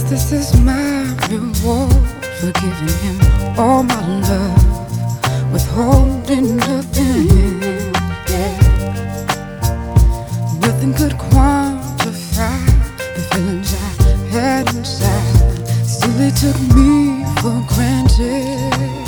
this is my reward for giving him all my love, withholding nothing. Yeah. Nothing could quantify the feelings I had inside. Still, it took me for granted.